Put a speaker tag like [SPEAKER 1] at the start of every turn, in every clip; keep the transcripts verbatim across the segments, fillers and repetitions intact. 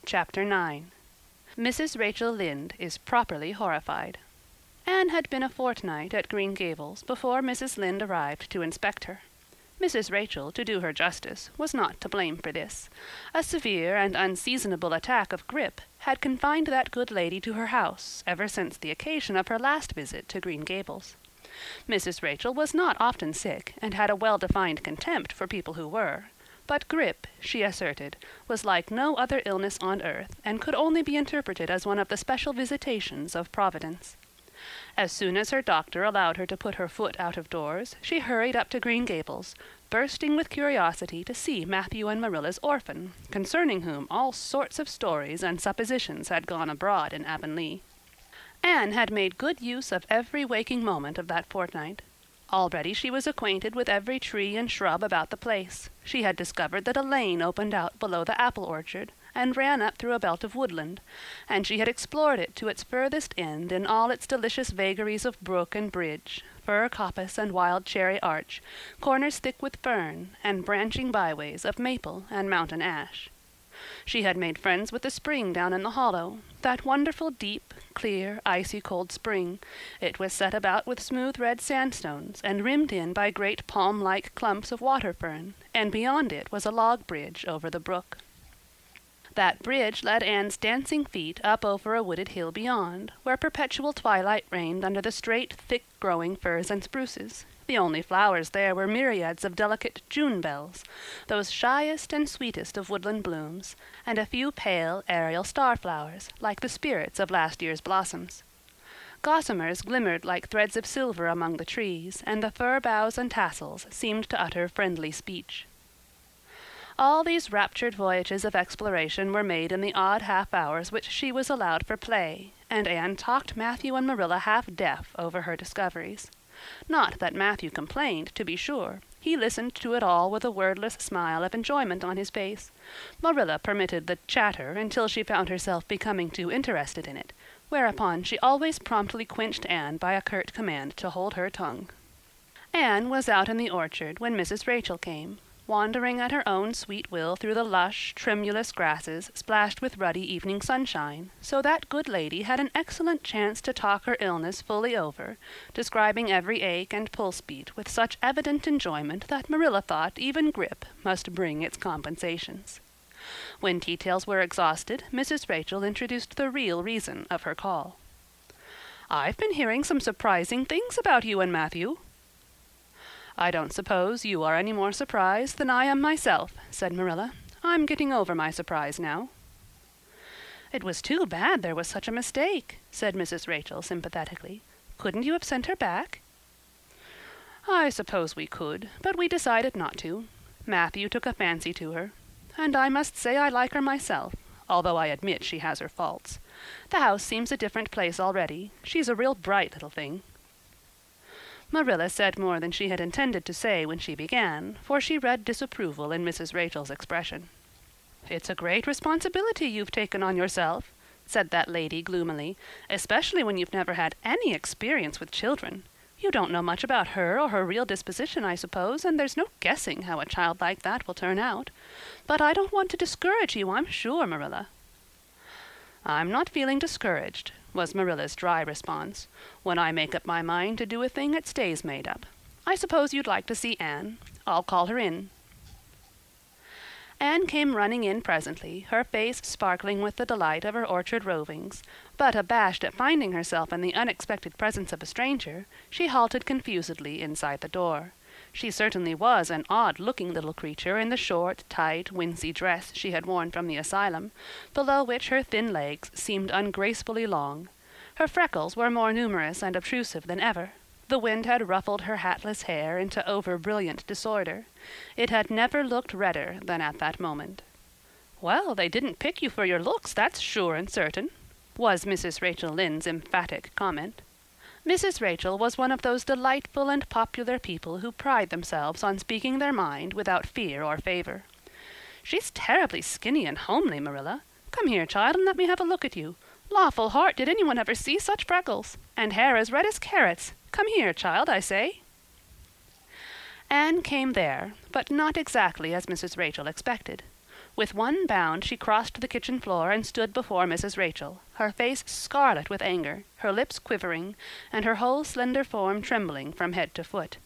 [SPEAKER 1] Chapter nine. Missus Rachel Lynde is properly horrified. Anne had been a fortnight at Green Gables before Missus Lynde arrived to inspect her. Missus Rachel, to do her justice, was not to blame for this. A severe and unseasonable attack of grippe had confined that good lady to her house ever since the occasion of her last visit to Green Gables. Missus Rachel was not often sick, and had a well-defined contempt for people who were. But grippe, she asserted, was like no other illness on earth, and could only be interpreted as one of the special visitations of Providence. As soon as her doctor allowed her to put her foot out of doors, she hurried up to Green Gables, bursting with curiosity to see Matthew and Marilla's orphan, concerning whom all sorts of stories and suppositions had gone abroad in Avonlea. Anne had made good use of every waking moment of that fortnight. Already she was acquainted with every tree and shrub about the place. She had discovered that a lane opened out below the apple orchard, and ran up through a belt of woodland, and she had explored it to its furthest end in all its delicious vagaries of brook and bridge, fir coppice and wild cherry arch, corners thick with fern, and branching byways of maple and mountain ash. She had made friends with the spring down in the hollow, that wonderful deep, clear, icy-cold spring. It was set about with smooth red sandstones, and rimmed in by great palm-like clumps of water-fern, and beyond it was a log bridge over the brook. That bridge led Anne's dancing feet up over a wooded hill beyond, where perpetual twilight reigned under the straight, thick-growing firs and spruces. The only flowers there were myriads of delicate June bells, those shyest and sweetest of woodland blooms, and a few pale, aerial star-flowers, like the spirits of last year's blossoms. Gossamers glimmered like threads of silver among the trees, and the fir boughs and tassels seemed to utter friendly speech. All these raptured voyages of exploration were made in the odd half-hours which she was allowed for play, and Anne talked Matthew and Marilla half-deaf over her discoveries. Not that Matthew complained, to be sure. He listened to it all with a wordless smile of enjoyment on his face. Marilla permitted the chatter until she found herself becoming too interested in it, whereupon she always promptly quenched Anne by a curt command to hold her tongue. Anne was out in the orchard when Missus Rachel came, wandering at her own sweet will through the lush, tremulous grasses splashed with ruddy evening sunshine, so that good lady had an excellent chance to talk her illness fully over, describing every ache and pulse-beat with such evident enjoyment that Marilla thought even grippe must bring its compensations. When details were exhausted, Missus Rachel introduced the real reason of her call. "I've been hearing some surprising things about you and Matthew." "I don't suppose you are any more surprised than I am myself," said Marilla. "I'm getting over my surprise now." "It was too bad there was such a mistake," said Missus Rachel sympathetically. "Couldn't you have sent her back?" "I suppose we could, but we decided not to. Matthew took a fancy to her, and I must say I like her myself, although I admit she has her faults. The house seems a different place already. She's a real bright little thing." Marilla said more than she had intended to say when she began, for she read disapproval in Missus Rachel's expression. "It's a great responsibility you've taken on yourself," said that lady gloomily, "especially when you've never had any experience with children. You don't know much about her or her real disposition, I suppose, and there's no guessing how a child like that will turn out. But I don't want to discourage you, I'm sure, Marilla." "I'm not feeling discouraged," was Marilla's dry response. "When I make up my mind to do a thing, it stays made up. I suppose you'd like to see Anne. I'll call her in." Anne came running in presently, her face sparkling with the delight of her orchard rovings, but abashed at finding herself in the unexpected presence of a stranger, she halted confusedly inside the door. She certainly was an odd-looking little creature in the short, tight, wincey dress she had worn from the asylum, below which her thin legs seemed ungracefully long. Her freckles were more numerous and obtrusive than ever. The wind had ruffled her hatless hair into over-brilliant disorder. It had never looked redder than at that moment. "Well, they didn't pick you for your looks, that's sure and certain," was Missus Rachel Lynde's emphatic comment. Missus Rachel was one of those delightful and popular people who pride themselves on speaking their mind without fear or favor. "She's terribly skinny and homely, Marilla. Come here, child, and let me have a look at you. Lawful heart, did anyone ever see such freckles? And hair as red as carrots. Come here, child, I say." Anne came there, but not exactly as Missus Rachel expected. With one bound she crossed the kitchen floor and stood before Missus Rachel, her face scarlet with anger, her lips quivering, and her whole slender form trembling from head to foot.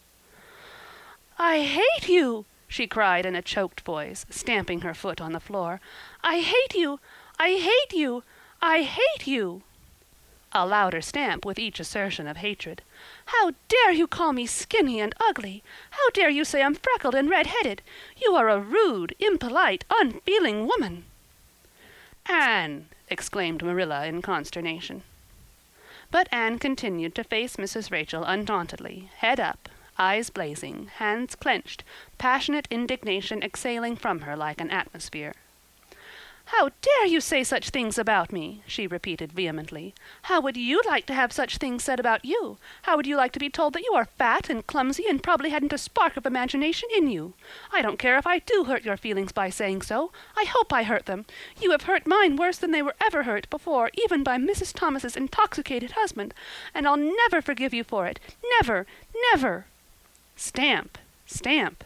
[SPEAKER 1] "I hate you!" she cried in a choked voice, stamping her foot on the floor. "I hate you! I hate you! I hate you!" A louder stamp with each assertion of hatred. "How dare you call me skinny and ugly? How dare you say I'm freckled and red-headed? You are a rude, impolite, unfeeling woman!" "Anne!" exclaimed Marilla in consternation. But Anne continued to face Missus Rachel undauntedly, head up, eyes blazing, hands clenched, passionate indignation exhaling from her like an atmosphere. "How dare you say such things about me?" she repeated vehemently. "How would you like to have such things said about you? How would you like to be told that you are fat and clumsy and probably hadn't a spark of imagination in you? I don't care if I do hurt your feelings by saying so. I hope I hurt them. You have hurt mine worse than they were ever hurt before, even by Missus Thomas's intoxicated husband, and I'll never forgive you for it. Never, never!" Stamp, stamp.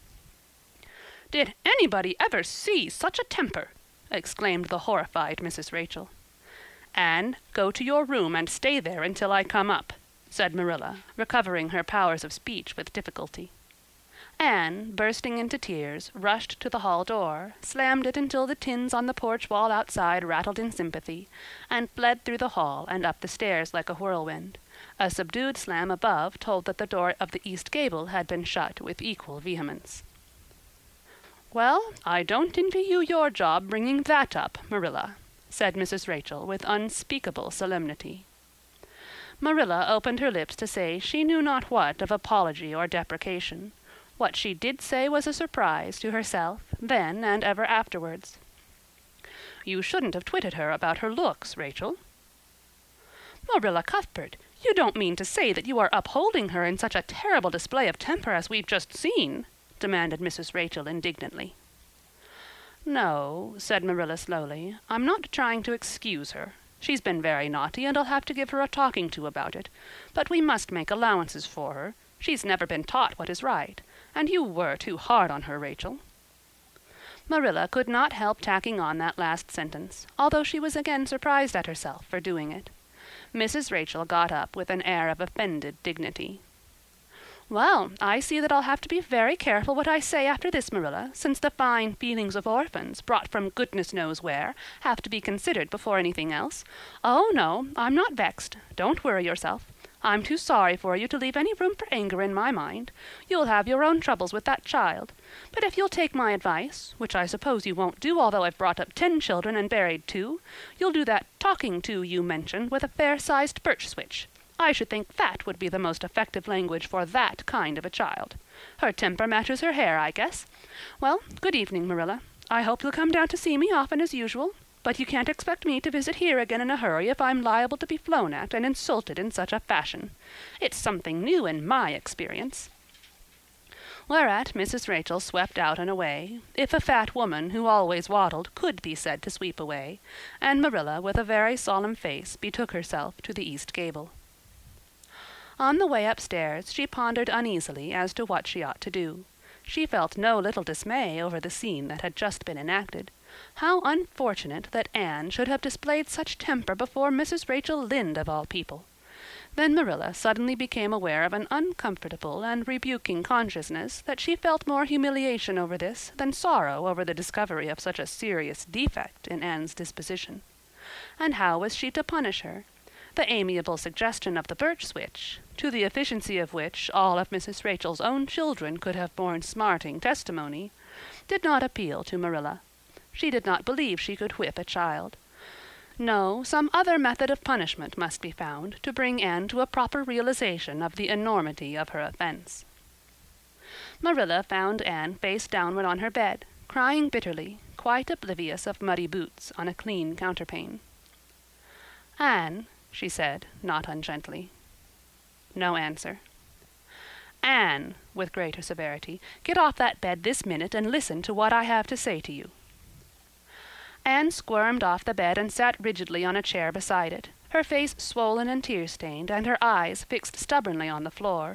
[SPEAKER 1] "Did anybody ever see such a temper?" exclaimed the horrified Missus Rachel. "Anne, go to your room and stay there until I come up," said Marilla, recovering her powers of speech with difficulty. Anne, bursting into tears, rushed to the hall door, slammed it until the tins on the porch wall outside rattled in sympathy, and fled through the hall and up the stairs like a whirlwind. A subdued slam above told that the door of the east gable had been shut with equal vehemence. "Well, I don't envy you your job bringing that up, Marilla," said Missus Rachel with unspeakable solemnity. Marilla opened her lips to say she knew not what of apology or deprecation. What she did say was a surprise to herself, then and ever afterwards. "You shouldn't have twitted her about her looks, Rachel." "Marilla Cuthbert, you don't mean to say that you are upholding her in such a terrible display of temper as we've just seen?" demanded Missus Rachel indignantly. "No," said Marilla slowly, "I'm not trying to excuse her. She's been very naughty, and I'll have to give her a talking to about it. But we must make allowances for her. She's never been taught what is right. And you were too hard on her, Rachel." Marilla could not help tacking on that last sentence, although she was again surprised at herself for doing it. Missus Rachel got up with an air of offended dignity. "Well, I see that I'll have to be very careful what I say after this, Marilla, since the fine feelings of orphans, brought from goodness knows where, have to be considered before anything else. Oh, no, I'm not vexed. Don't worry yourself. I'm too sorry for you to leave any room for anger in my mind. You'll have your own troubles with that child. But if you'll take my advice, which I suppose you won't do although I've brought up ten children and buried two, you'll do that talking to you mentioned with a fair-sized birch switch. I should think that would be the most effective language for that kind of a child. Her temper matches her hair, I guess. Well, good evening, Marilla. I hope you'll come down to see me often as usual, but you can't expect me to visit here again in a hurry if I'm liable to be flown at and insulted in such a fashion. It's something new in my experience." Whereat Missus Rachel swept out and away, if a fat woman who always waddled could be said to sweep away, and Marilla, with a very solemn face, betook herself to the east gable. On the way upstairs she pondered uneasily as to what she ought to do. She felt no little dismay over the scene that had just been enacted. How unfortunate that Anne should have displayed such temper before Missus Rachel Lynde of all people. Then Marilla suddenly became aware of an uncomfortable and rebuking consciousness that she felt more humiliation over this than sorrow over the discovery of such a serious defect in Anne's disposition. And how was she to punish her? The amiable suggestion of the birch switch, to the efficiency of which all of Missus Rachel's own children could have borne smarting testimony, did not appeal to Marilla. She did not believe she could whip a child. No, some other method of punishment must be found to bring Anne to a proper realization of the enormity of her offense. Marilla found Anne face downward on her bed, crying bitterly, quite oblivious of muddy boots on a clean counterpane. "Anne," she said, not ungently. No answer. "Anne," with greater severity, "get off that bed this minute and listen to what I have to say to you." Anne squirmed off the bed and sat rigidly on a chair beside it, her face swollen and tear-stained, and her eyes fixed stubbornly on the floor.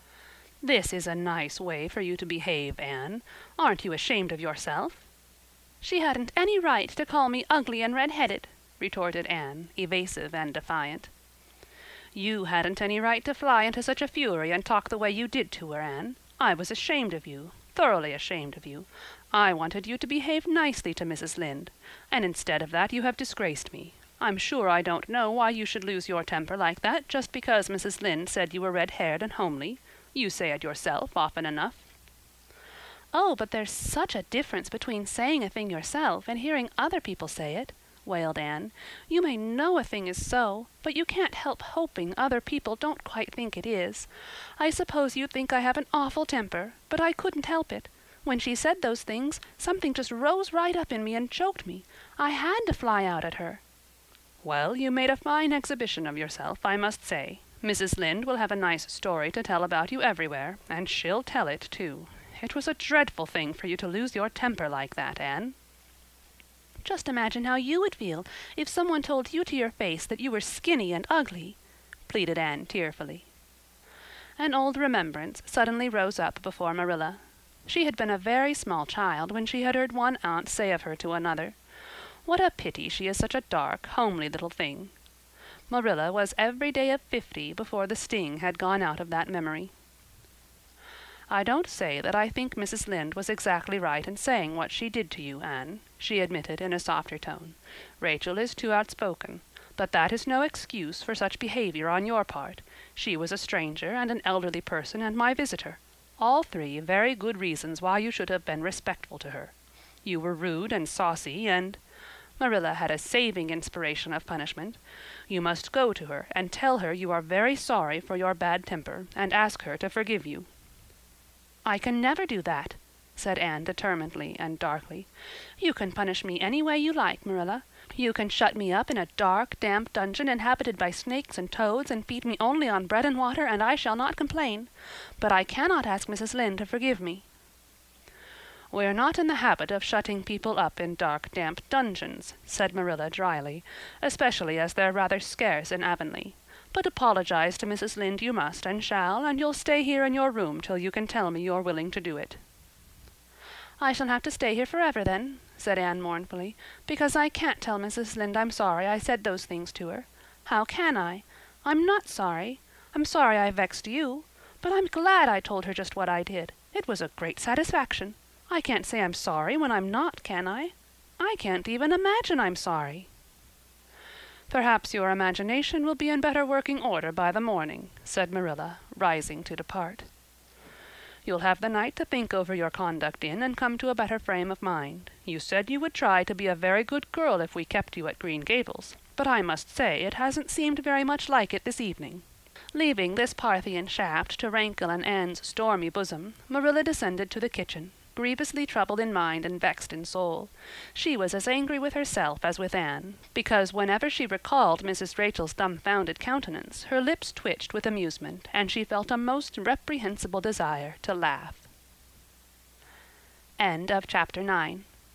[SPEAKER 1] "This is a nice way for you to behave, Anne. Aren't you ashamed of yourself?" "She hadn't any right to call me ugly and red-headed," retorted Anne, evasive and defiant. "You hadn't any right to fly into such a fury and talk the way you did to her, Anne. I was ashamed of you, thoroughly ashamed of you. I wanted you to behave nicely to Missus Lynde, and instead of that you have disgraced me. I'm sure I don't know why you should lose your temper like that just because Missus Lynde said you were red-haired and homely. You say it yourself often enough." "Oh, but there's such a difference between saying a thing yourself and hearing other people say it," wailed Anne. "You may know a thing is so, but you can't help hoping other people don't quite think it is. I suppose you think I have an awful temper, but I couldn't help it. When she said those things, something just rose right up in me and choked me. I had to fly out at her." "Well, you made a fine exhibition of yourself, I must say. Missus Lynde will have a nice story to tell about you everywhere, and she'll tell it, too. It was a dreadful thing for you to lose your temper like that, Anne." "Just imagine how you would feel if someone told you to your face that you were skinny and ugly," pleaded Anne tearfully. An old remembrance suddenly rose up before Marilla. She had been a very small child when she had heard one aunt say of her to another, "What a pity she is such a dark, homely little thing." Marilla was every day of fifty before the sting had gone out of that memory. "I don't say that I think Missus Lynde was exactly right in saying what she did to you, Anne," she admitted in a softer tone. "Rachel is too outspoken. But that is no excuse for such behavior on your part. She was a stranger and an elderly person and my visitor. All three very good reasons why you should have been respectful to her. You were rude and saucy, and—" Marilla had a saving inspiration of punishment. "You must go to her and tell her you are very sorry for your bad temper, and ask her to forgive you." "I can never do that," said Anne determinedly and darkly. "You can punish me any way you like, Marilla. You can shut me up in a dark, damp dungeon inhabited by snakes and toads and feed me only on bread and water, and I shall not complain. But I cannot ask Missus Lynde to forgive me." "We're not in the habit of shutting people up in dark, damp dungeons," said Marilla dryly, "especially as they're rather scarce in Avonlea. But apologize to Missus Lynde you must and shall, and you'll stay here in your room till you can tell me you're willing to do it." "I shall have to stay here forever then," said Anne mournfully, "because I can't tell Missus Lynde I'm sorry I said those things to her. How can I? I'm not sorry. I'm sorry I vexed you, but I'm glad I told her just what I did. It was a great satisfaction. I can't say I'm sorry when I'm not, can I? I can't even imagine I'm sorry." "Perhaps your imagination will be in better working order by the morning," said Marilla, rising to depart. "You'll have the night to think over your conduct in and come to a better frame of mind. You said you would try to be a very good girl if we kept you at Green Gables, but I must say it hasn't seemed very much like it this evening." Leaving this Parthian shaft to rankle in Anne's stormy bosom, Marilla descended to the kitchen, grievously troubled in mind and vexed in soul. She was as angry with herself as with Anne, because whenever she recalled Missus Rachel's dumbfounded countenance, her lips twitched with amusement, and she felt a most reprehensible desire to laugh. End of chapter nine.